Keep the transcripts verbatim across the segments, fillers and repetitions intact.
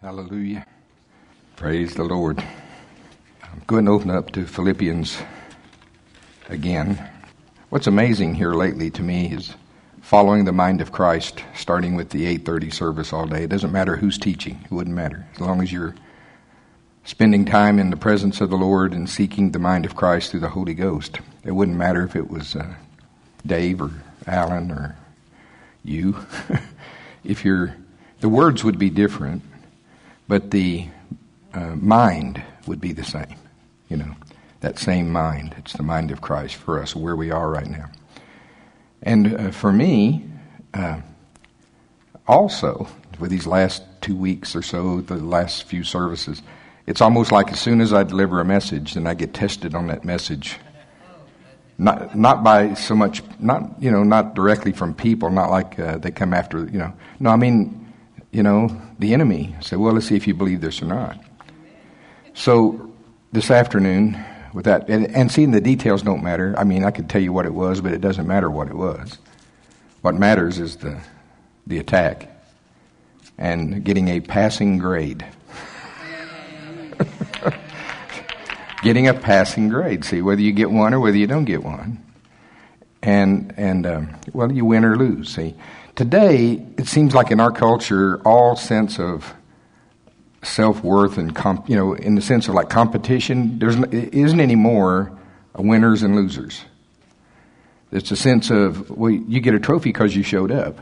Hallelujah. Praise the Lord. I'm going to open up to Philippians again. What's amazing here lately to me is following the mind of Christ, starting with the eight thirty service all day. It doesn't matter who's teaching. It wouldn't matter. As long as you're spending time in the presence of the Lord and seeking the mind of Christ through the Holy Ghost. It wouldn't matter if it was uh, Dave or Alan or you. If you're, the words would be different, but the uh, mind would be the same. You know, that same mind. It's the mind of Christ for us, where we are right now. And uh, for me, uh, also, with these last two weeks or so, the last few services, it's almost like as soon as I deliver a message, then I get tested on that message. Not not by so much, not, you know, not directly from people, not like uh, they come after, you know. No, I mean, you know, the enemy say, well, let's see if you believe this or not. So this afternoon, with that, and, and seeing the details don't matter. I mean, I could tell you what it was, but it doesn't matter what it was. What matters is the the attack and getting a passing grade. Getting a passing grade. See, whether you get one or whether you don't get one. And, and um, well, you win or lose. See, today, it seems like in our culture, all sense of self-worth and, comp, you know, in the sense of like competition, there isn't anymore winners and losers. It's a sense of, well, you get a trophy because you showed up.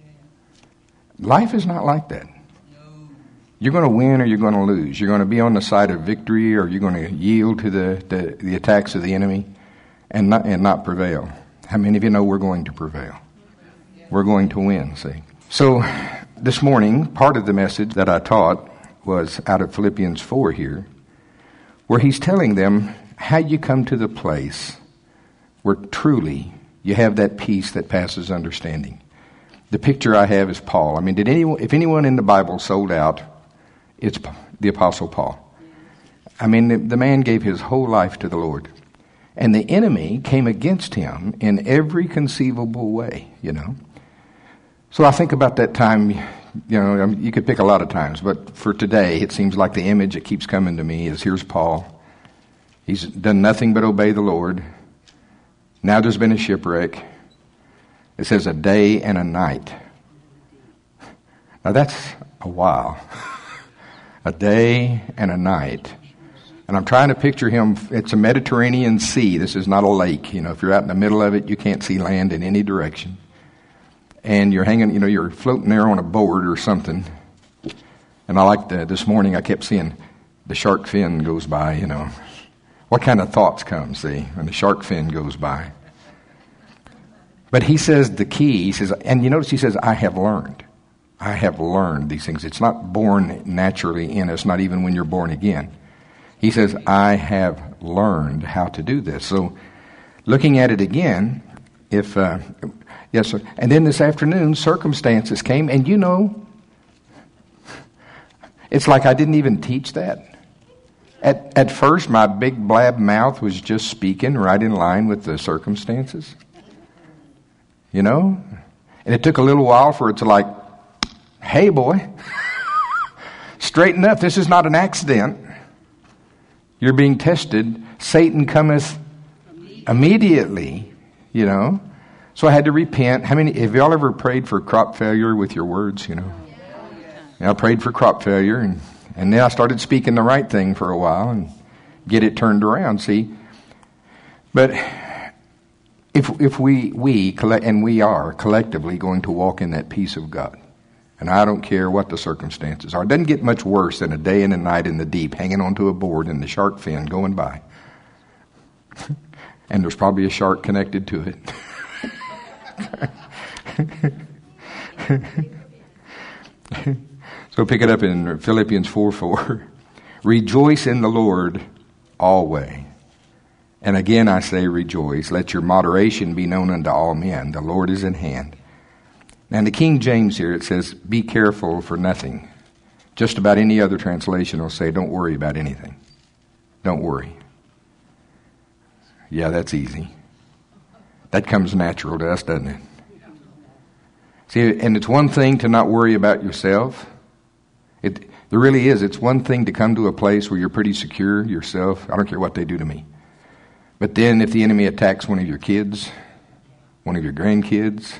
Life is not like that. You're going to win or you're going to lose. You're going to be on the side of victory or you're going to yield to the, the, the attacks of the enemy and not, and not prevail. How many of you know we're going to prevail? We're going to win, see. So this morning, part of the message that I taught was out of Philippians four here, where he's telling them how you come to the place where truly you have that peace that passes understanding. The picture I have is Paul. I mean, did anyone, if anyone in the Bible sold out, it's the Apostle Paul. I mean, the, the man gave his whole life to the Lord. And the enemy came against him in every conceivable way, you know. So I think about that time, you know, you could pick a lot of times, but for today, it seems like the image that keeps coming to me is here's Paul. He's done nothing but obey the Lord. Now there's been a shipwreck. It says a day and a night. Now that's a while. A day and a night. And I'm trying to picture him. It's a Mediterranean Sea. This is not a lake. You know, if you're out in the middle of it, you can't see land in any direction. And you're hanging, you know, you're floating there on a board or something. And I like the, this morning I kept seeing the shark fin goes by, you know. What kind of thoughts come, see, when the shark fin goes by? But he says the key, he says, and you notice he says, I have learned. I have learned these things. It's not born naturally in us, not even when you're born again. He says, I have learned how to do this. So looking at it again, if, uh, yes, sir. And then this afternoon, circumstances came, and you know, it's like I didn't even teach that. At, at first, my big blab mouth was just speaking right in line with the circumstances. You know? And it took a little while for it to like, hey boy, straighten up. This is not an accident. You're being tested. Satan cometh immediately, you know. So I had to repent. How many, have y'all ever prayed for crop failure with your words, you know? Yeah, I prayed for crop failure and, and then I started speaking the right thing for a while and get it turned around, see. But if if we, we collect, and we are collectively going to walk in that peace of God. And I don't care what the circumstances are. It doesn't get much worse than a day and a night in the deep, hanging onto a board and the shark fin going by. And there's probably a shark connected to it. So pick it up in Philippians four four. Rejoice in the Lord always. And again I say rejoice. Let your moderation be known unto all men. The Lord is at hand. Now in the King James here it says, be careful for nothing. Just about any other translation will say, don't worry about anything. Don't worry. Yeah, that's easy. That comes natural to us, doesn't it? See, and it's one thing to not worry about yourself. It There really is. It's one thing to come to a place where you're pretty secure yourself. I don't care what they do to me. But then if the enemy attacks one of your kids, one of your grandkids,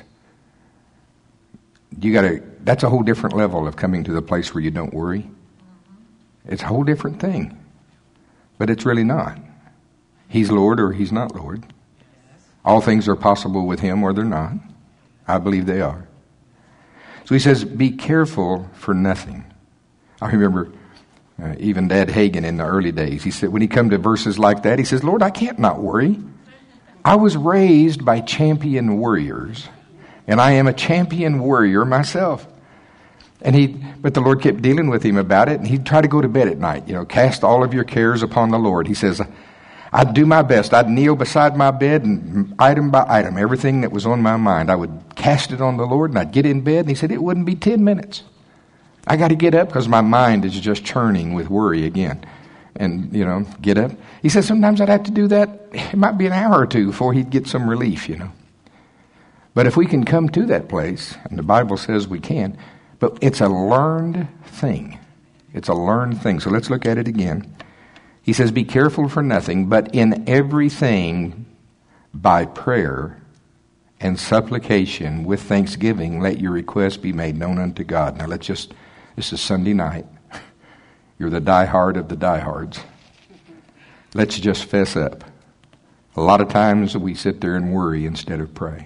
you got to, that's a whole different level of coming to the place where you don't worry. It's a whole different thing. But it's really not. He's Lord or he's not Lord. All things are possible with him or they're not. I believe they are. So he says, be careful for nothing. I remember uh, even Dad Hagin in the early days. He said, when he come to verses like that, he says, Lord, I can't not worry. I was raised by champion warriors, and I am a champion warrior myself. And he, but the Lord kept dealing with him about it, and he'd try to go to bed at night. You know, cast all of your cares upon the Lord. He says, I'd do my best. I'd kneel beside my bed, and item by item, everything that was on my mind, I would cast it on the Lord, and I'd get in bed, and he said, it wouldn't be ten minutes. I got to get up because my mind is just churning with worry again. And, you know, get up. He says sometimes I'd have to do that. It might be an hour or two before he'd get some relief, you know. But if we can come to that place, and the Bible says we can, but it's a learned thing. It's a learned thing. So let's look at it again. He says, be careful for nothing, but in everything by prayer and supplication with thanksgiving, let your requests be made known unto God. Now let's just, this is Sunday night. You're the diehard of the diehards. Let's just fess up. A lot of times we sit there and worry instead of pray.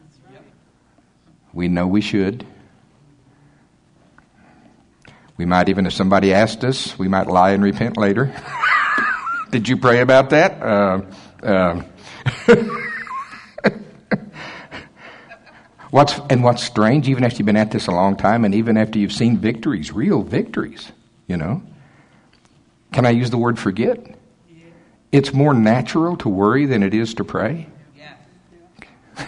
We know we should. We might even, if somebody asked us, we might lie and repent later. Did you pray about that? Uh, uh, what's and what's strange, even after you've been at this a long time, and even after you've seen victories, real victories, you know. Can I use the word forget? Yeah. It's more natural to worry than it is to pray. Yeah.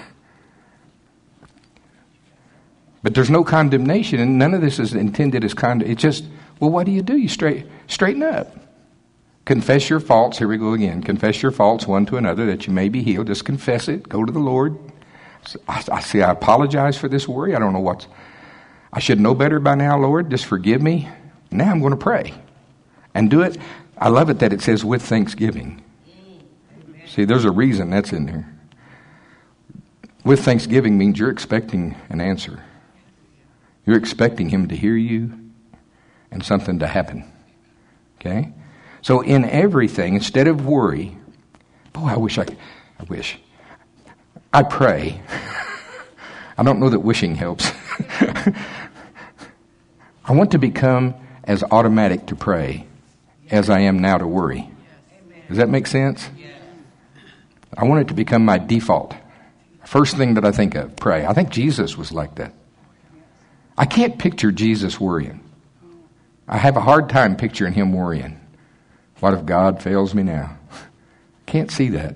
But there's no condemnation, and none of this is intended as condemnation. It's just, well, what do you do? You straight, straighten up. Confess your faults. Here we go again. Confess your faults one to another that you may be healed. Just confess it. Go to the Lord. I, I see, I apologize for this worry. I don't know what's... I should know better by now, Lord. Just forgive me. Now I'm going to pray. And do it. I love it that it says with thanksgiving. See, there's a reason that's in there. With thanksgiving means you're expecting an answer. You're expecting him to hear you and something to happen. Okay? So in everything, instead of worry, boy, I wish I could, I wish. I pray. I don't know that wishing helps. I want to become as automatic to pray as I am now to worry. Does that make sense? I want it to become my default. First thing that I think of, pray. I think Jesus was like that. I can't picture Jesus worrying. I have a hard time picturing him worrying. What if God fails me now? Can't see that.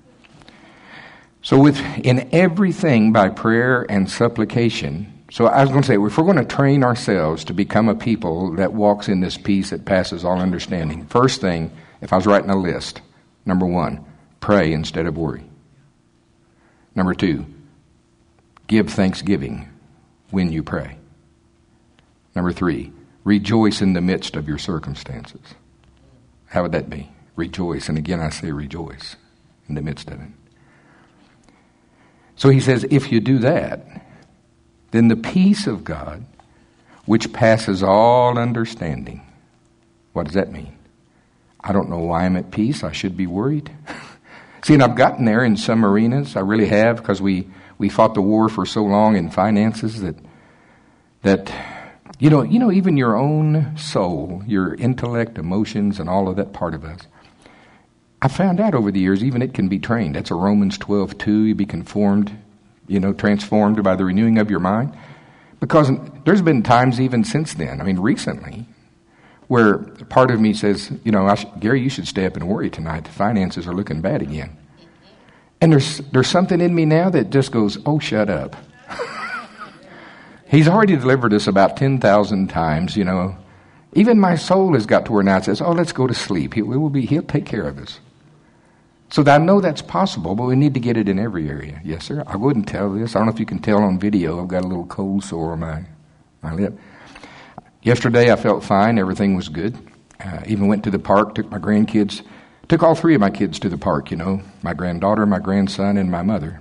So with in everything by prayer and supplication. So I was going to say, if we're going to train ourselves to become a people that walks in this peace that passes all understanding, first thing, if I was writing a list, number one, pray instead of worry. Number two, give thanksgiving when you pray. Number three, rejoice in the midst of your circumstances. How would that be? Rejoice. And again, I say rejoice in the midst of it. So he says, if you do that, then the peace of God, which passes all understanding. What does that mean? I don't know why I'm at peace. I should be worried. See, and I've gotten there in some arenas. I really have, because we, we fought the war for so long in finances that that you know, you know, even your own soul, your intellect, emotions, and all of that part of us. I found out over the years, even it can be trained. That's a Romans twelve two. You be conformed, you know, transformed by the renewing of your mind. Because there's been times even since then, I mean, recently, where part of me says, you know, I sh- Gary, you should stay up and worry tonight. The finances are looking bad again. And there's there's something in me now that just goes, oh, shut up. He's already delivered us about ten thousand times, you know. Even my soul has got to where now it says, oh, let's go to sleep. He, we will be, he'll take care of us. So I know that's possible, but we need to get it in every area. Yes, sir. I'll go ahead and tell this. I don't know if you can tell on video. I've got a little cold sore on my, my lip. Yesterday I felt fine. Everything was good. Uh, even went to the park, took my grandkids, took all three of my kids to the park, you know, my granddaughter, my grandson, and my mother.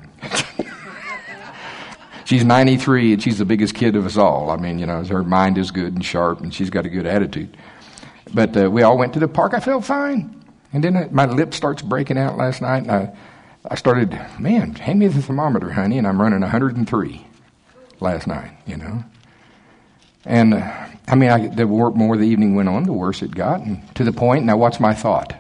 She's ninety-three, and she's the biggest kid of us all. I mean, you know, her mind is good and sharp, and she's got a good attitude. But uh, we all went to the park. I felt fine. And then uh, my lip starts breaking out last night, and I, I started, man, hand me the thermometer, honey, and I'm running one hundred three last night, you know. And, uh, I mean, I, the more, more the evening went on, the worse it got, and to the point, now what's my thought?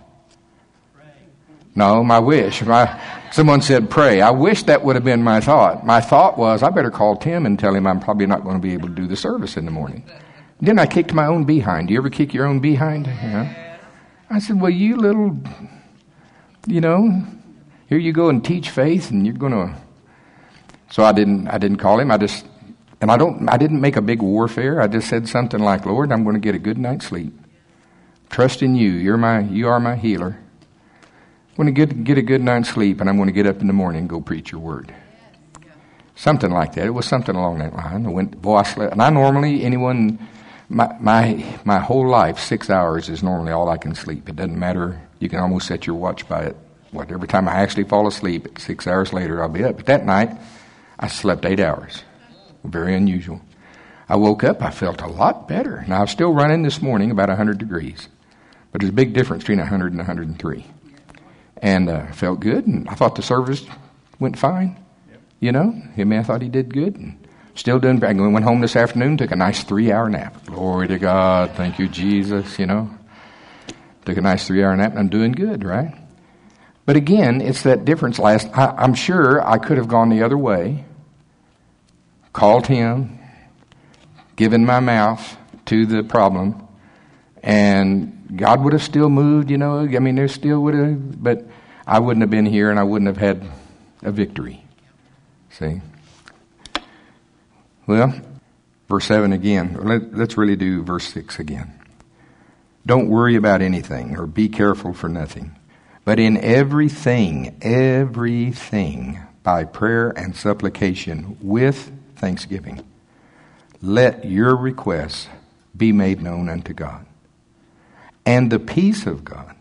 No, my wish. My, someone said pray. I wish that would have been my thought. My thought was, I better call Tim and tell him I'm probably not going to be able to do the service in the morning. Then I kicked my own behind. Do you ever kick your own behind? Yeah. I said, well, you little, you know, here you go and teach faith, and you're going to. So I didn't. I didn't call him. I just, and I don't. I didn't make a big warfare. I just said something like, Lord, I'm going to get a good night's sleep. Trust in you. You're my. You are my healer. I'm going to get, get a good night's sleep, and I'm going to get up in the morning and go preach your word. Something like that. It was something along that line. I went, boy, I slept. And I normally, anyone, my, my, my whole life, six hours is normally all I can sleep. It doesn't matter. You can almost set your watch by it. What, every time I actually fall asleep, six hours later, I'll be up. But that night, I slept eight hours. Very unusual. I woke up, I felt a lot better. Now, I was still running this morning about one hundred degrees. But there's a big difference between one hundred and one hundred three. And uh, felt good, and I thought the service went fine. Yep. You know, I mean, I thought he did good. And still doing. I went home this afternoon, took a nice three-hour nap. Glory to God, thank you, Jesus. You know, took a nice three-hour nap, and I'm doing good, right? But again, it's that difference. Last, I, I'm sure I could have gone the other way, called him, given my mouth to the problem, and God would have still moved, you know. I mean, there still would have, but I wouldn't have been here, and I wouldn't have had a victory. See? Well, verse seven again. Let, let's really do verse six again. Don't worry about anything, or be careful for nothing. But in everything, everything, by prayer and supplication, with thanksgiving, let your requests be made known unto God. And the peace of God.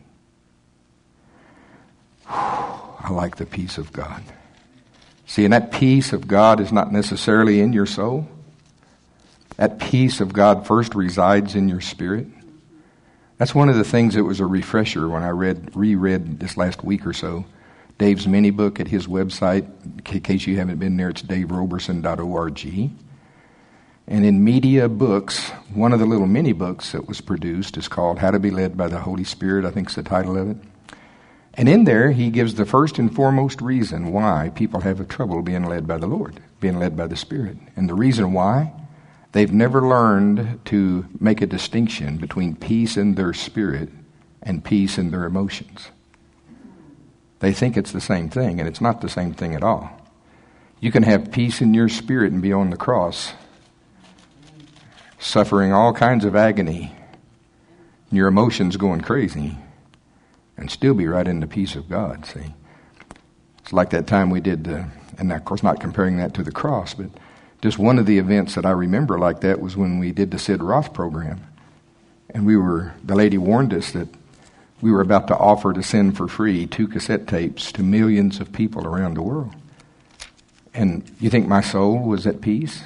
I like the peace of God. See, and that peace of God is not necessarily in your soul. That peace of God first resides in your spirit. That's one of the things that was a refresher when I read, reread this last week or so. Dave's mini book at his website. In case you haven't been there, it's dave roberson dot org. And in Media Books, one of the little mini books that was produced is called How to Be Led by the Holy Spirit, I think is the title of it. And in there, he gives the first and foremost reason why people have trouble being led by the Lord, being led by the Spirit. And the reason why, they've never learned to make a distinction between peace in their spirit and peace in their emotions. They think it's the same thing, and it's not the same thing at all. You can have peace in your spirit and be on the cross, suffering all kinds of agony, your emotions going crazy, and still be right in the peace of God, see. It's like that time we did, uh, and of course not comparing that to the cross, but just one of the events that I remember like that was when we did the Sid Roth program. And we were, the lady warned us that we were about to offer to send for free two cassette tapes to millions of people around the world. And you think my soul was at peace?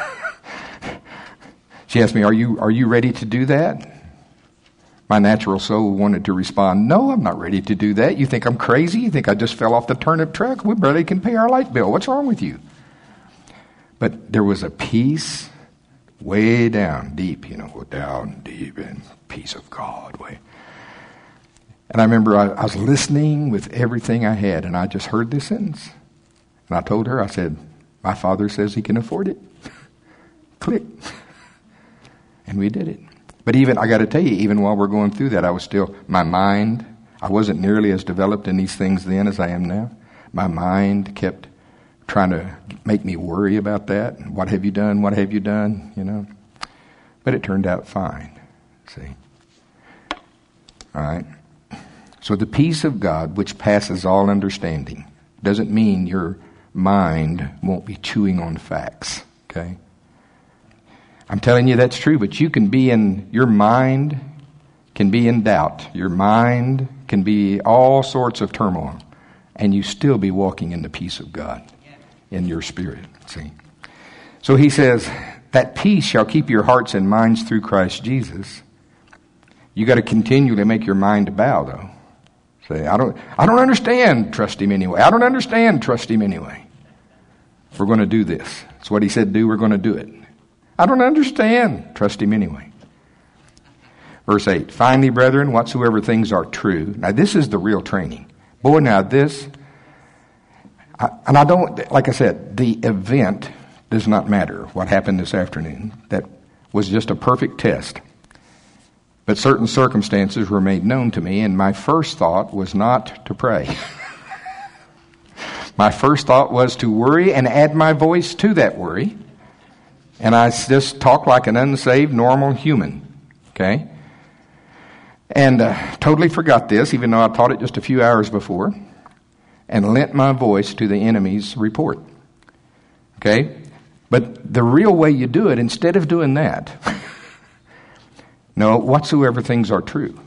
She asked me, are you are you ready to do that? My natural soul wanted to respond, no, I'm not ready to do that. You think I'm crazy? You think I just fell off the turnip truck? We barely can pay our light bill. What's wrong with you? But there was a peace way down deep, you know, go down deep in peace of God way. And I remember I, I was listening with everything I had, and I just heard this sentence. And I told her, I said, my Father says he can afford it. Click. And we did it. But even, I got to tell you, even while we're going through that, I was still, my mind, I wasn't nearly as developed in these things then as I am now. My mind kept trying to make me worry about that. What have you done? What have you done? You know. But it turned out fine. See. All right. So the peace of God, which passes all understanding, doesn't mean your mind won't be chewing on facts. Okay. I'm telling you that's true, but you can be in, your mind can be in doubt. Your mind can be all sorts of turmoil, and you still be walking in the peace of God in your spirit, see. So he says, that peace shall keep your hearts and minds through Christ Jesus. You got to continually make your mind bow, though. Say, I don't, I don't understand, trust him anyway. I don't understand, trust him anyway. We're going to do this. It's what he said do, we're going to do it. I don't understand, trust him anyway. Verse eight, finally, brethren, whatsoever things are true. Now, this is the real training. Boy, now this, I, and I don't, like I said, the event does not matter. What happened this afternoon, that was just a perfect test. But certain circumstances were made known to me, and my first thought was not to pray. My first thought was to worry and add my voice to that worry. And I just talked like an unsaved, normal human. Okay? And uh, totally forgot this, even though I taught it just a few hours before, and lent my voice to the enemy's report. Okay? But the real way you do it, instead of doing that, no, whatsoever things are true.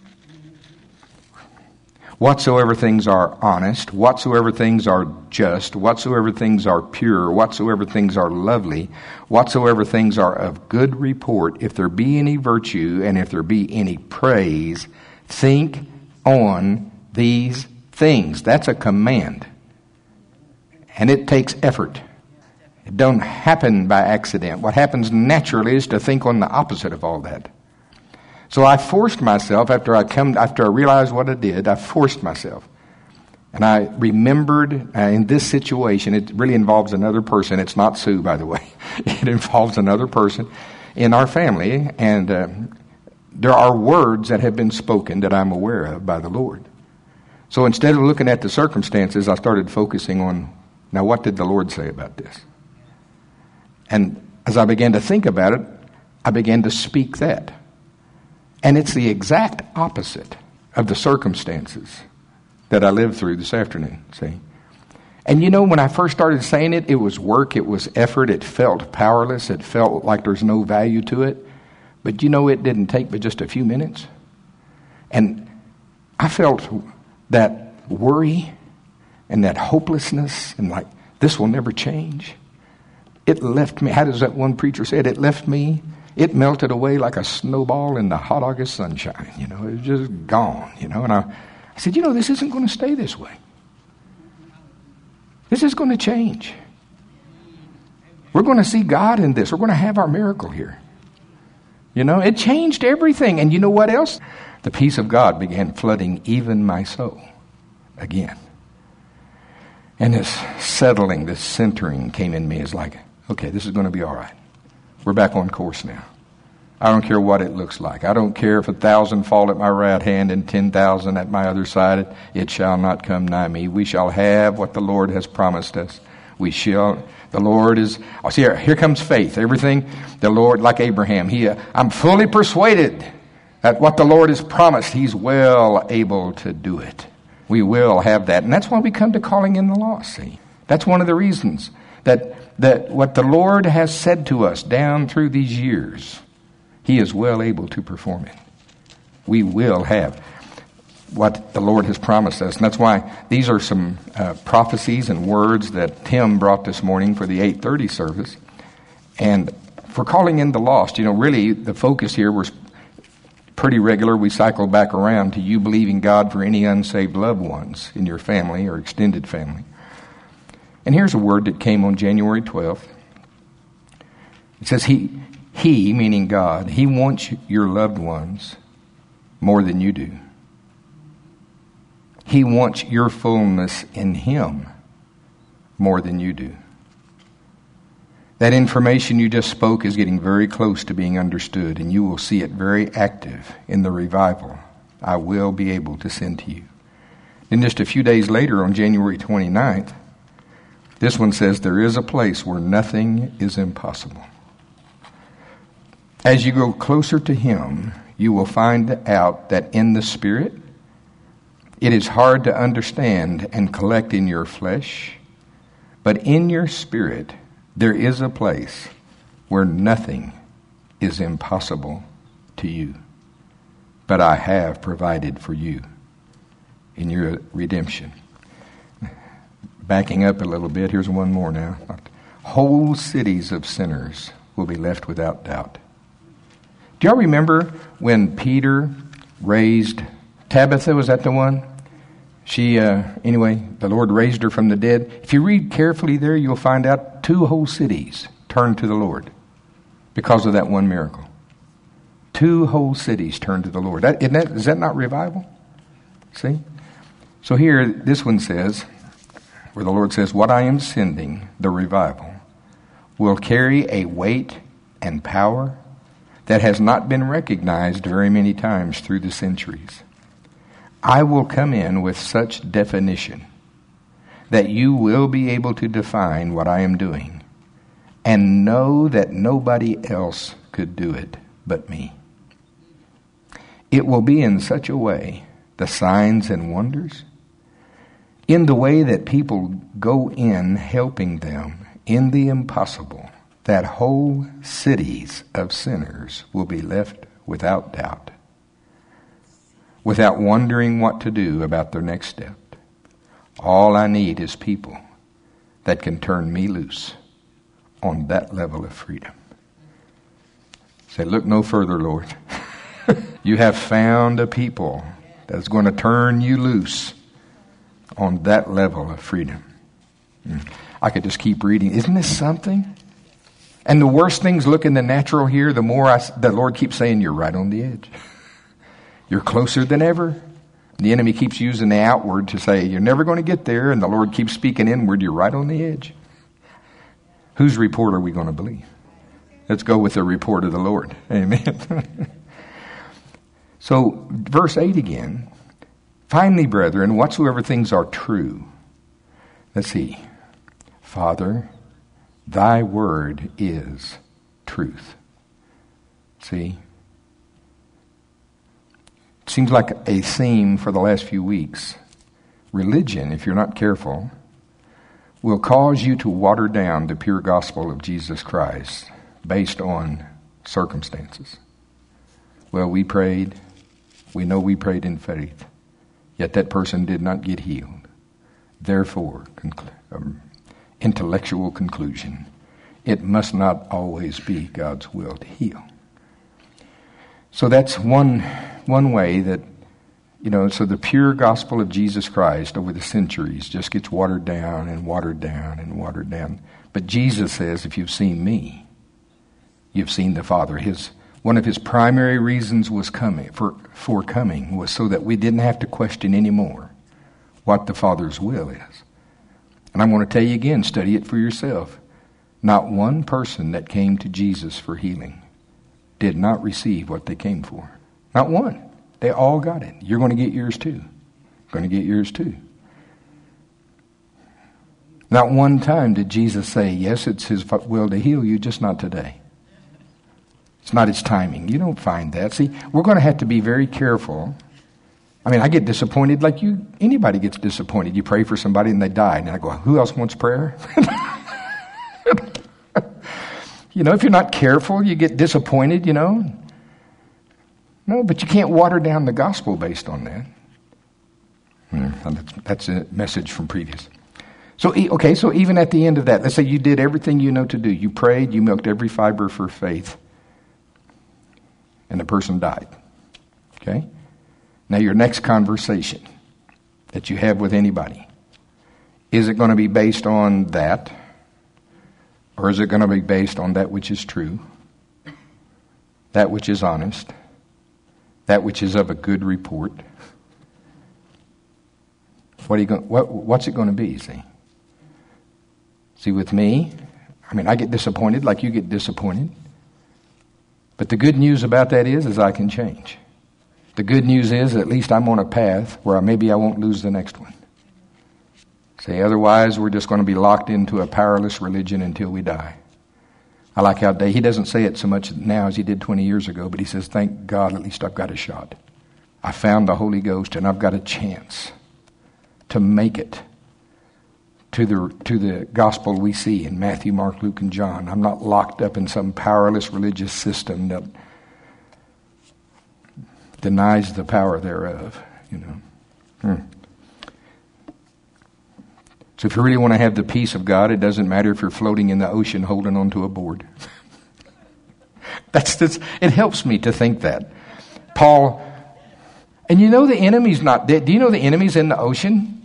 Whatsoever things are honest, whatsoever things are just, whatsoever things are pure, whatsoever things are lovely, whatsoever things are of good report, if there be any virtue and if there be any praise, think on these things. That's a command. And it takes effort. It don't happen by accident. What happens naturally is to think on the opposite of all that. So I forced myself, after I come, after I realized what I did, I forced myself. And I remembered uh, in this situation, it really involves another person. It's not Sue, by the way. It involves another person in our family. And uh, there are words that have been spoken that I'm aware of by the Lord. So instead of looking at the circumstances, I started focusing on, now what did the Lord say about this? And as I began to think about it, I began to speak that. And it's the exact opposite of the circumstances that I lived through this afternoon, see? And you know, when I first started saying it, it was work, it was effort, it felt powerless, it felt like there's no value to it. But you know, it didn't take but just a few minutes. And I felt that worry and that hopelessness and like, this will never change. It left me, how does that one preacher say it? It left me, it melted away like a snowball in the hot August sunshine. You know, it was just gone, you know. And I, I said, you know, this isn't going to stay this way. This is going to change. We're going to see God in this. We're going to have our miracle here. You know, it changed everything. And you know what else? The peace of God began flooding even my soul again. And this settling, this centering came in me as like, okay, this is going to be all right. We're back on course now. I don't care what it looks like. I don't care if a thousand fall at my right hand and ten thousand at my other side. It shall not come nigh me. We shall have what the Lord has promised us. We shall. The Lord is. Oh, see, here, here comes faith. Everything the Lord, like Abraham, he. Uh, I'm fully persuaded that what the Lord has promised, He's well able to do it. We will have that, and that's why we come to calling in the lost. See, that's one of the reasons that. That what the Lord has said to us down through these years, He is well able to perform it. We will have what the Lord has promised us. And that's why these are some uh, prophecies and words that Tim brought this morning for the eight thirty service. And for calling in the lost, you know, really the focus here was pretty regular. We cycled back around to you believing God for any unsaved loved ones in your family or extended family. And here's a word that came on January twelfth. It says, he, he, meaning God, He wants your loved ones more than you do. He wants your fullness in Him more than you do. That information you just spoke is getting very close to being understood, and you will see it very active in the revival I will be able to send to you. Then just a few days later, on January twenty-ninth, this one says, there is a place where nothing is impossible. As you go closer to Him, you will find out that in the Spirit, it is hard to understand and collect in your flesh, but in your spirit, there is a place where nothing is impossible to you, but I have provided for you in your redemption. Backing up a little bit, here's one more now. Whole cities of sinners will be left without doubt. Do y'all remember when Peter raised Tabitha? Was that the one? She, uh, anyway, the Lord raised her from the dead. If you read carefully there, you'll find out two whole cities turned to the Lord because of that one miracle. Two whole cities turned to the Lord. That, isn't that, is that not revival? See? So here, this one says, where the Lord says, what I am sending, the revival, will carry a weight and power that has not been recognized very many times through the centuries. I will come in with such definition that you will be able to define what I am doing and know that nobody else could do it but me. It will be in such a way, the signs and wonders, in the way that people go in helping them in the impossible, that whole cities of sinners will be left without doubt, without wondering what to do about their next step. All I need is people that can turn me loose on that level of freedom. Say, look no further, Lord. You have found a people that's going to turn you loose on that level of freedom. I could just keep reading. Isn't this something? And the worse things look in the natural here, the more I, the Lord keeps saying, you're right on the edge. You're closer than ever. The enemy keeps using the outward to say, you're never going to get there. And the Lord keeps speaking inward, you're right on the edge. Whose report are we going to believe? Let's go with the report of the Lord. Amen. So, verse eight again. Finally, brethren, whatsoever things are true. Let's see. Father, thy word is truth. See? It seems like a theme for the last few weeks. Religion, if you're not careful, will cause you to water down the pure gospel of Jesus Christ based on circumstances. Well, we prayed. We know we prayed in faith. Yet that person did not get healed. Therefore, conclu- um, intellectual conclusion, it must not always be God's will to heal. So that's one one way that, you know, so the pure gospel of Jesus Christ over the centuries just gets watered down and watered down and watered down. But Jesus says, if you've seen me, you've seen the Father. His one of his primary reasons was coming for for coming was so that we didn't have to question anymore what the Father's will is. And I'm going to tell you again, study it for yourself. Not one person that came to Jesus for healing did not receive what they came for. Not one. They all got it. You're going to get yours too. Going to get yours too. Not one time did Jesus say, yes, it's his will to heal you, just not today. It's not his timing. You don't find that. See, we're going to have to be very careful. I mean, I get disappointed like you, anybody gets disappointed. You pray for somebody and they die. And I go, who else wants prayer? You know, if you're not careful, you get disappointed, you know. No, but you can't water down the gospel based on that. Hmm, that's a message from previous. So, okay, so even at the end of that, let's say you did everything you know to do. You prayed, you milked every fiber for faith, and the person died. Okay? Now your next conversation that you have with anybody, is it going to be based on that? Or is it going to be based on that which is true, that which is honest, that which is of a good report? What are you going? What, what's it going to be? See, see, with me, I mean, I get disappointed like you get disappointed. But the good news about that is, is I can change. The good news is, at least I'm on a path where maybe I won't lose the next one. Say, otherwise, we're just going to be locked into a powerless religion until we die. I like how Dave, he doesn't say it so much now as he did twenty years ago, but he says, thank God, at least I've got a shot. I found the Holy Ghost and I've got a chance to make it to the to the gospel we see in Matthew, Mark, Luke, and John. I'm not locked up in some powerless religious system that denies the power thereof, you know. Hmm. So if you really want to have the peace of God, it doesn't matter if you're floating in the ocean holding onto a board. That's, that's it helps me to think that. Paul, and you know the enemy's not dead. Do you know the enemy's in the ocean?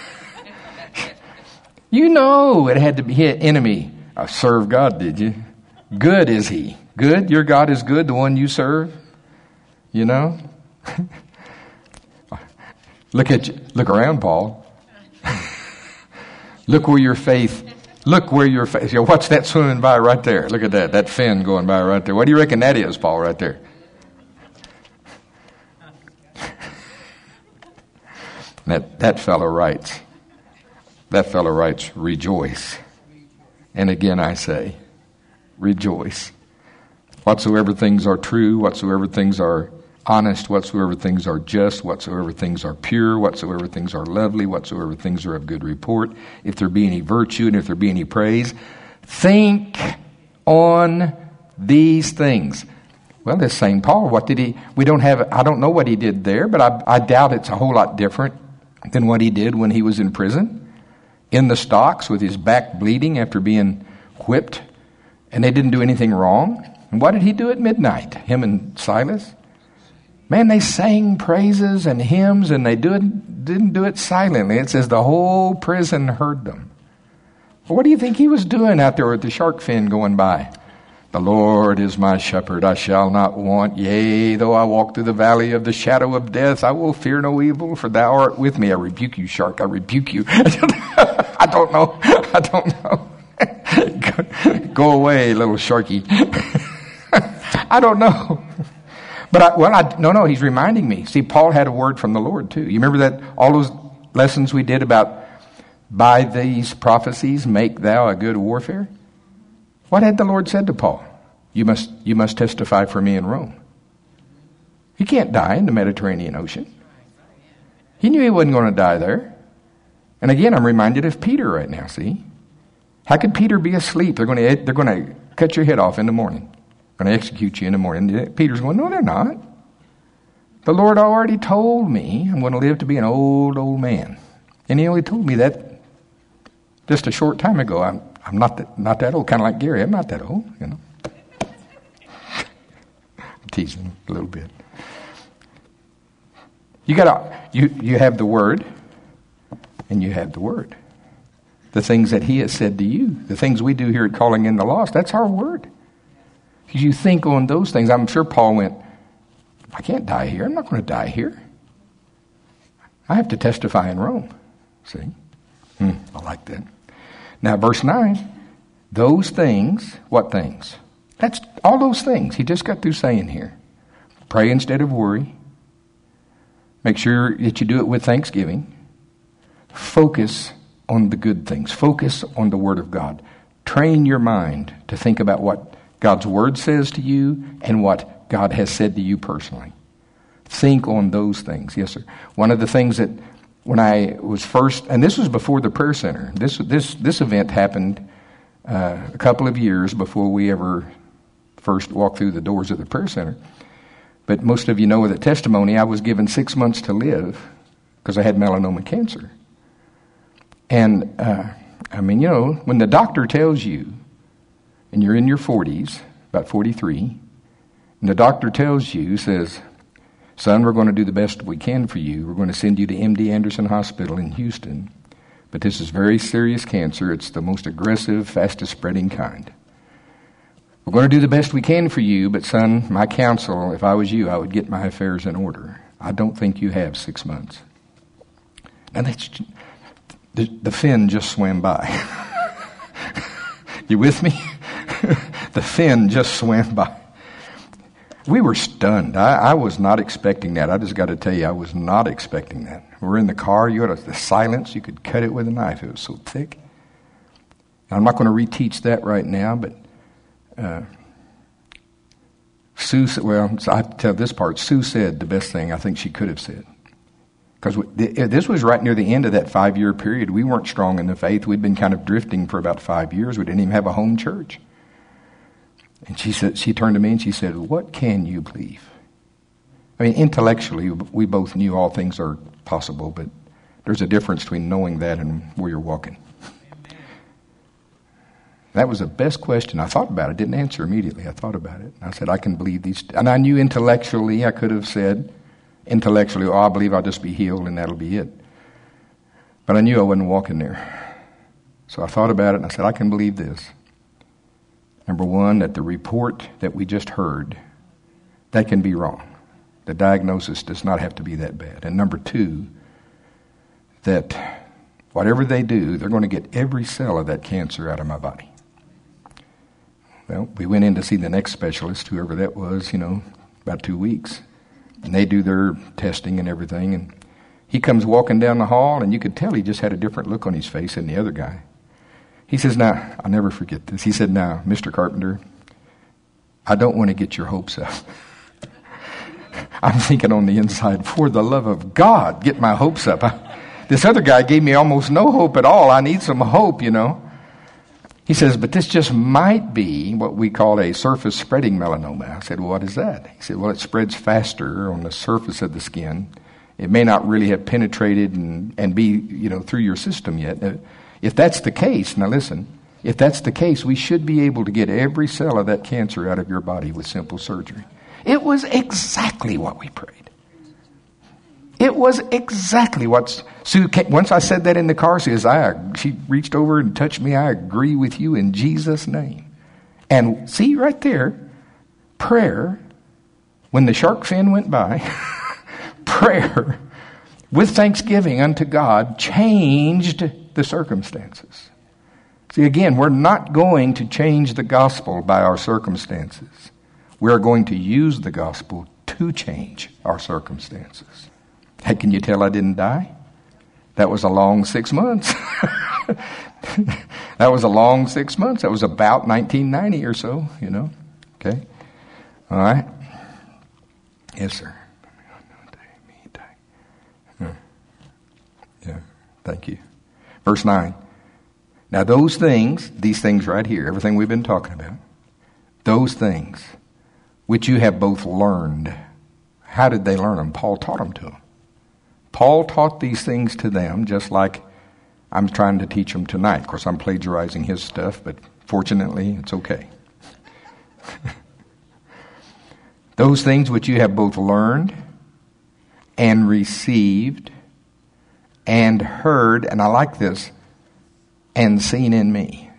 You know it had to be hit enemy. I serve God, did you? Good is he. Good? Your God is good, the one you serve? You know? Look at you. Look around, Paul. Look where your faith, look where your faith, you know, what's that swimming by right there? Look at that, that fin going by right there. What do you reckon that is, Paul, right there? That, that fellow writes, that fellow writes, rejoice. And again I say, rejoice. Whatsoever things are true, whatsoever things are honest, whatsoever things are just, whatsoever things are pure, whatsoever things are lovely, whatsoever things are of good report, if there be any virtue and if there be any praise, think on these things. Well, this Saint Paul, what did he, we don't have, I don't know what he did there, but I, I doubt it's a whole lot different than what he did when he was in prison, in the stocks with his back bleeding after being whipped, and they didn't do anything wrong. And what did he do at midnight, him and Silas? Man, they sang praises and hymns, and they do it, didn't do it silently. It says the whole prison heard them. Well, what do you think he was doing out there with the shark fin going by? The Lord is my shepherd, I shall not want. Yea, though I walk through the valley of the shadow of death, I will fear no evil, for thou art with me. I rebuke you, shark, I rebuke you. I don't know. I don't know. go, go away, little sharky. I don't know. But, I, well, I, no, no, he's reminding me. See, Paul had a word from the Lord, too. You remember that, all those lessons we did about, by these prophecies, make thou a good warfare? What had the Lord said to Paul? You must, you must testify for me in Rome. He can't die in the Mediterranean Ocean. He knew he wasn't going to die there. And again, I'm reminded of Peter right now, see? How could Peter be asleep? They're going to, they're going to cut your head off in the morning. Going to execute you in the morning. Peter's going, no, they're not. The Lord already told me I'm going to live to be an old, old man. And he only told me that just a short time ago. I'm, I'm not that, not that old, kind of like Gary. I'm not that old, you know. I'm teasing a little bit. You got you you have the Word, and you have the Word. The things that He has said to you, the things we do here at Calling in the Lost, that's our Word. Because you think on those things. I'm sure Paul went, I can't die here. I'm not going to die here. I have to testify in Rome. See? Hmm, I like that. Now, verse nine. Those things, what things? That's all those things he just got through saying here. Pray instead of worry. Make sure that you do it with thanksgiving. Focus on the good things. Focus on the Word of God. Train your mind to think about what God's Word says to you and what God has said to you personally. Think on those things. Yes, sir. One of the things that when I was first, and this was before the prayer center. This this this event happened uh, a couple of years before we ever first walked through the doors of the prayer center. But most of you know the testimony. I was given six months to live because I had melanoma cancer. And uh, I mean, you know, when the doctor tells you, and you're in your forties, about forty-three, and the doctor tells you, says, son, we're going to do the best we can for you. We're going to send you to M D Anderson Hospital in Houston. But this is very serious cancer. It's the most aggressive, fastest spreading kind. We're going to do the best we can for you, but son, my counsel, if I was you, I would get my affairs in order. I don't think you have six months. And that's, the, the fin just swam by. You with me? The fin just swam by. We were stunned. I, I was not expecting that. I just got to tell you, I was not expecting that. We're in the car. You had a, the silence. You could cut it with a knife. It was so thick. Now, I'm not going to reteach that right now, but uh, Sue said, well, I have to tell this part. Sue said the best thing I think she could have said. Because this was right near the end of that five-year period. We weren't strong in the faith. We'd been kind of drifting for about five years. We didn't even have a home church. And she said, she turned to me and she said, what can you believe? I mean, intellectually, we both knew all things are possible, but there's a difference between knowing that and where you're walking. That was the best question. I thought about it. Didn't answer immediately. I thought about it. I said, I can believe these. And I knew intellectually, I could have said, intellectually, oh, I believe I'll just be healed and that'll be it. But I knew I wasn't walking there. So I thought about it and I said, I can believe this. Number one, that the report that we just heard, that can be wrong. The diagnosis does not have to be that bad. And number two, that whatever they do, they're going to get every cell of that cancer out of my body. Well, we went in to see the next specialist, whoever that was, you know, about two weeks. And they do their testing and everything. And he comes walking down the hall, and you could tell he just had a different look on his face than the other guy. He says, now, I'll never forget this. He said, now, Mister Carpenter, I don't want to get your hopes up. I'm thinking on the inside, for the love of God, get my hopes up. I, this other guy gave me almost no hope at all. I need some hope, you know. He says, but this just might be what we call a surface spreading melanoma. I said, well, what is that? He said, well, it spreads faster on the surface of the skin. It may not really have penetrated and, and be, you know, through your system yet. Uh, if that's the case, now listen, if that's the case, we should be able to get every cell of that cancer out of your body with simple surgery. It was exactly what we prayed. It was exactly what Sue came, once I said that in the car, she says, I, she reached over and touched me. I agree with you in Jesus' name. And see right there, prayer, when the shark fin went by, prayer with thanksgiving unto God changed the circumstances. See, again, we're not going to change the gospel by our circumstances. We're going to use the gospel to change our circumstances. Hey, can you tell I didn't die? That was a long six months. That was a long six months. That was about nineteen ninety or so, you know. Okay. All right. Yes, sir. Yeah. Thank you. Verse nine. Now those things, these things right here, everything we've been talking about, those things which you have both learned. How did they learn them? Paul taught them to them. Paul taught these things to them just like I'm trying to teach them tonight. Of course, I'm plagiarizing his stuff, but fortunately, it's okay. Those things which you have both learned and received and heard, and I like this, and seen in me.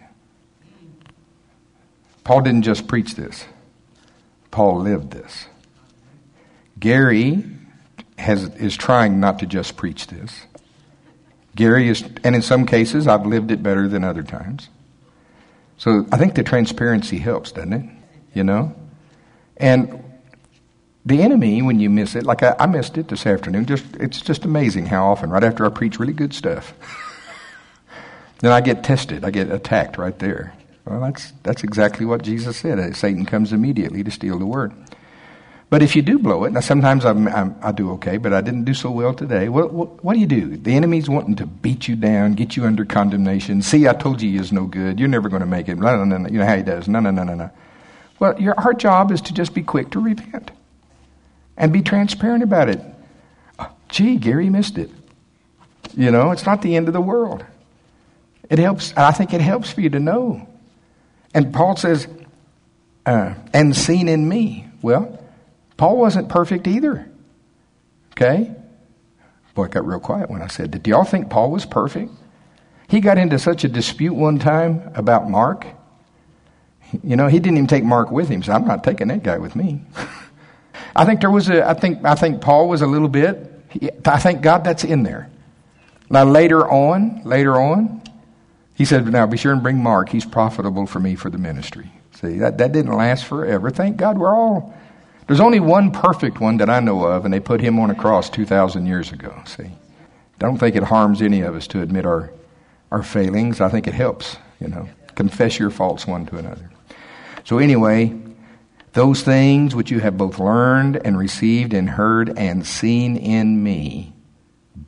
Paul didn't just preach this. Paul lived this. Gary has is trying not to just preach this. Gary is, and in some cases, I've lived it better than other times. So I think the transparency helps, doesn't it? You know? And the enemy, when you miss it, like I, I missed it this afternoon, just it's just amazing how often, right after I preach really good stuff, then I get tested, I get attacked right there. Well, that's that's exactly what Jesus said. Satan comes immediately to steal the word. But if you do blow it, now sometimes I'm, I'm, I do okay, but I didn't do so well today. What, what, what do you do? The enemy's wanting to beat you down, get you under condemnation. See, I told you you're no good. You're never going to make it. No, no, no, no. You know how he does. No, no, no, no, no. Well, your, our job is to just be quick to repent and be transparent about it. Oh, gee, Gary missed it. You know, it's not the end of the world. It helps. I think it helps for you to know. And Paul says, uh, and seen in me. Well, Paul wasn't perfect either. Okay? Boy, it got real quiet when I said that. Do y'all think Paul was perfect? He got into such a dispute one time about Mark. You know, he didn't even take Mark with him, so I'm not taking that guy with me. I think there was a, I think, I think Paul was a little bit, I thank God that's in there. Now later on, later on, he said, now be sure and bring Mark. He's profitable for me for the ministry. See, that, that didn't last forever. Thank God we're all, there's only one perfect one that I know of, and they put him on a cross two thousand years ago. See, I don't think it harms any of us to admit our, our failings. I think it helps, you know, confess your faults one to another. So anyway, those things which you have both learned and received and heard and seen in me,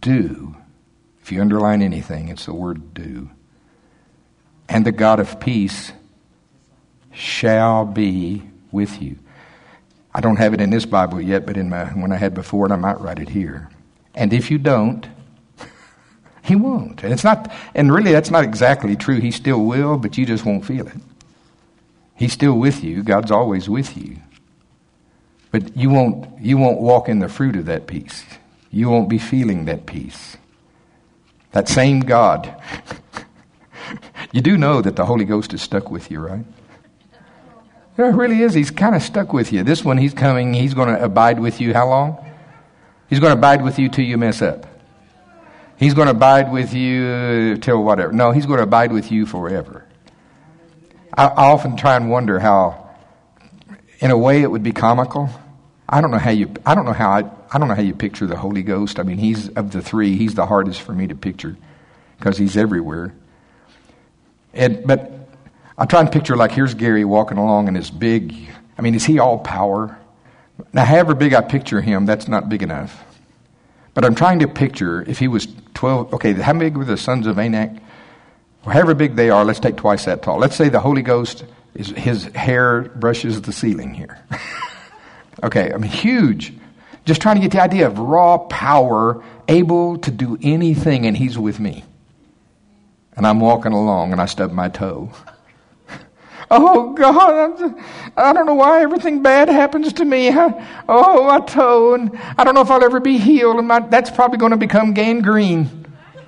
do. If you underline anything, it's the word do. And the God of peace shall be with you. I don't have it in this Bible yet, but in my when I had before, and I might write it here. And if you don't, he won't. And it's not, and really that's not exactly true. He still will, but you just won't feel it. He's still with you. God's always with you. But you won't you won't walk in the fruit of that peace. You won't be feeling that peace. That same God. You do know that the Holy Ghost is stuck with you, right? It really is. He's kind of stuck with you. This one, he's coming. He's going to abide with you how long? He's going to abide with you till you mess up. He's going to abide with you till whatever. No, he's going to abide with you forever. I, I often try and wonder how, in a way, it would be comical. I don't know how you. I don't know how. I, I don't know how you picture the Holy Ghost. I mean, he's of the three. He's the hardest for me to picture because he's everywhere. And but. I try and picture like here's Gary walking along in his big, I mean, is he all power? Now, however big I picture him, that's not big enough. But I'm trying to picture if he was twelve, okay, how big were the sons of Anak? Well, however big they are, let's take twice that tall. Let's say the Holy Ghost, is his hair brushes the ceiling here. Okay, I mean, huge. Just trying to get the idea of raw power, able to do anything, and he's with me. And I'm walking along and I stub my toe. Oh, God, I don't know why everything bad happens to me. Oh, my toe, and I don't know if I'll ever be healed, and my, that's probably going to become gangrene.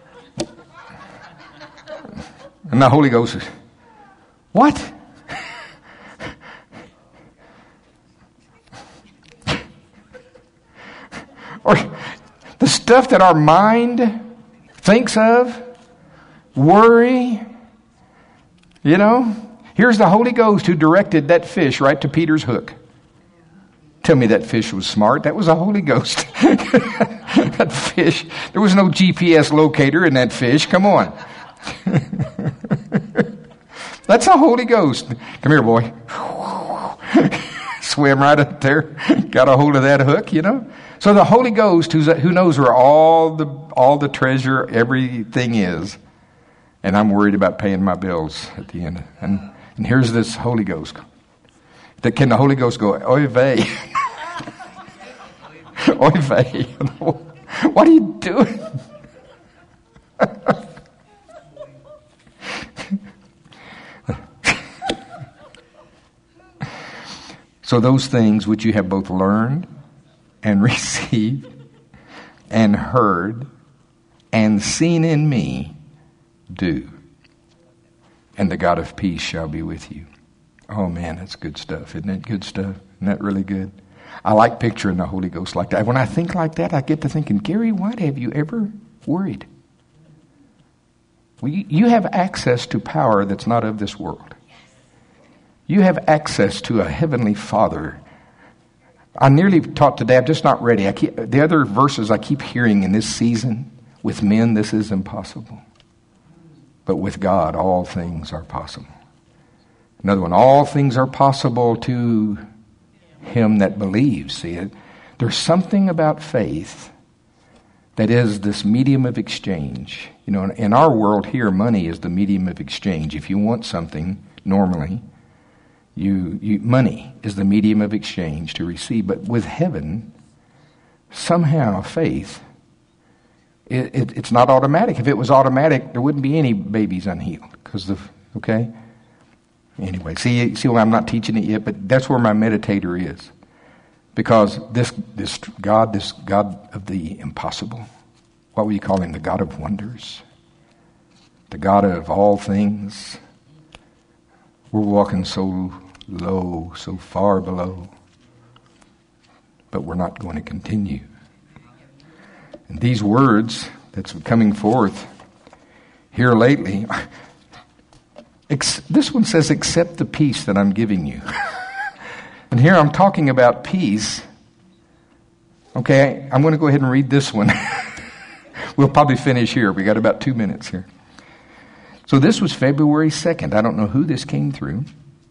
And the Holy Ghost says, what? Or the stuff that our mind thinks of, worry, you know. Here's the Holy Ghost who directed that fish right to Peter's hook. Tell me that fish was smart. That was the Holy Ghost. That fish. There was no G P S locator in that fish. Come on. That's the Holy Ghost. Come here, boy. Swim right up there. Got a hold of that hook, you know. So the Holy Ghost, who's, who knows where all the all the treasure, everything is. And I'm worried about paying my bills at the end. And And here's this Holy Ghost. Can the Holy Ghost go, oy vey? Oy vey. What are you doing? So those things which you have both learned and received and heard and seen in me, do. And the God of peace shall be with you. Oh man, that's good stuff. Isn't that good stuff? Isn't that really good? I like picturing the Holy Ghost like that. When I think like that, I get to thinking, Gary, what have you ever worried? Well, you, you have access to power that's not of this world. You have access to a heavenly Father. I nearly taught today, I'm just not ready. I keep, the other verses I keep hearing in this season, with men this is impossible. But with God, all things are possible. Another one, all things are possible to him that believes. See it? There's something about faith that is this medium of exchange. You know, in our world here, money is the medium of exchange. If you want something, normally, you, you money is the medium of exchange to receive. But with heaven, somehow faith, It, it, it's not automatic. If it was automatic, there wouldn't be any babies unhealed. Because the okay. Anyway, see, see, why I'm not teaching it yet, but that's where my meditator is, because this, this God, this God of the impossible, what would you call him? The God of wonders, the God of all things. We're walking so low, so far below, but we're not going to continue. And these words that's coming forth here lately, ex- this one says, accept the peace that I'm giving you. And here I'm talking about peace. Okay, I'm going to go ahead and read this one. We'll probably finish here. We got about two minutes here. So this was February second. I don't know who this came through.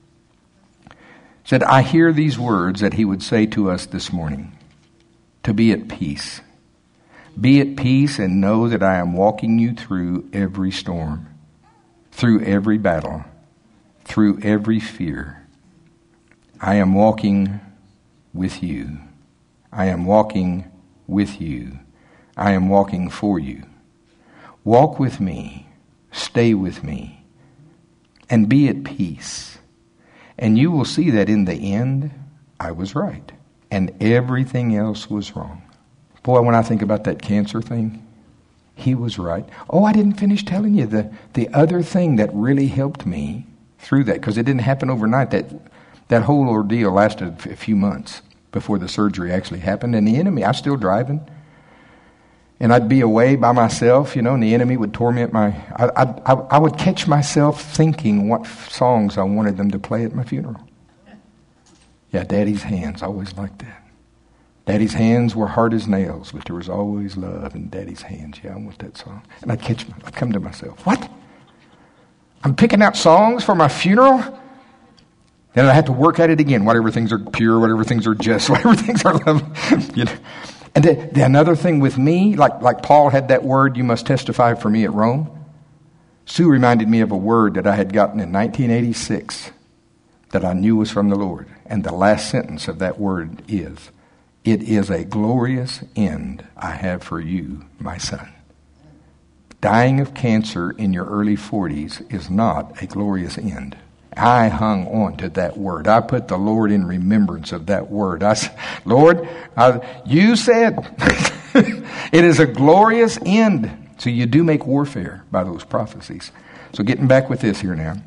Said, I hear these words that he would say to us this morning, to be at peace. Be at peace and know that I am walking you through every storm, through every battle, through every fear. I am walking with you. I am walking with you. I am walking for you. Walk with me, stay with me, and be at peace. And you will see that in the end, I was right, and everything else was wrong. Boy, when I think about that cancer thing, he was right. Oh, I didn't finish telling you the, the other thing that really helped me through that, because it didn't happen overnight. That that whole ordeal lasted a few months before the surgery actually happened. And the enemy, I was still driving, and I'd be away by myself, you know, and the enemy would torment my... I, I, I would catch myself thinking what songs I wanted them to play at my funeral. Yeah, Daddy's hands, I always liked that. Daddy's hands were hard as nails, but there was always love in Daddy's hands. Yeah, I want that song. And I'd catch, I'd come to myself, what? I'm picking out songs for my funeral? Then I have to work at it again. Whatever things are pure, whatever things are just, whatever things are lovely. You know? And the, the, another thing with me, like, like Paul had that word, you must testify for me at Rome. Sue reminded me of a word that I had gotten in nineteen eighty-six that I knew was from the Lord. And the last sentence of that word is, it is a glorious end I have for you, my son. Dying of cancer in your early forties is not a glorious end. I hung on to that word. I put the Lord in remembrance of that word. I said, Lord, I, you said it is a glorious end. So you do make warfare by those prophecies. So getting back with this here now.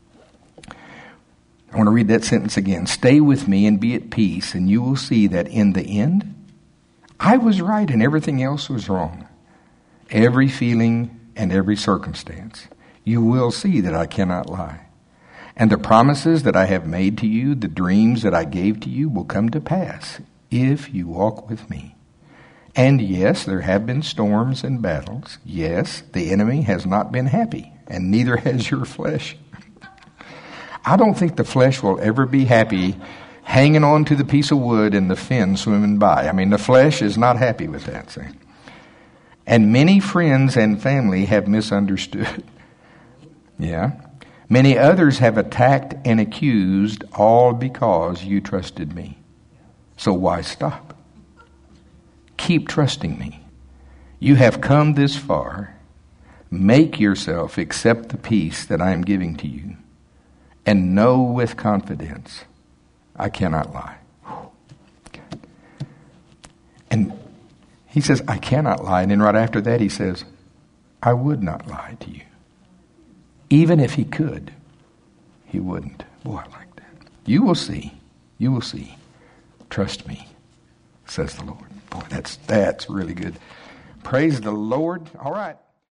I want to read that sentence again. Stay with me and be at peace, and you will see that in the end, I was right and everything else was wrong. Every feeling and every circumstance. You will see that I cannot lie. And the promises that I have made to you, the dreams that I gave to you, will come to pass if you walk with me. And yes, there have been storms and battles. Yes, the enemy has not been happy, and neither has your flesh. I don't think the flesh will ever be happy hanging on to the piece of wood and the fin swimming by. I mean, the flesh is not happy with that thing. And many friends and family have misunderstood. Yeah. Many others have attacked and accused, all because you trusted me. So why stop? Keep trusting me. You have come this far. Make yourself accept the peace that I am giving to you. And know with confidence, I cannot lie. And he says, I cannot lie. And then right after that he says, I would not lie to you. Even if he could, he wouldn't. Boy, I like that. You will see. You will see. Trust me, says the Lord. Boy, that's that's really good. Praise the Lord. All right.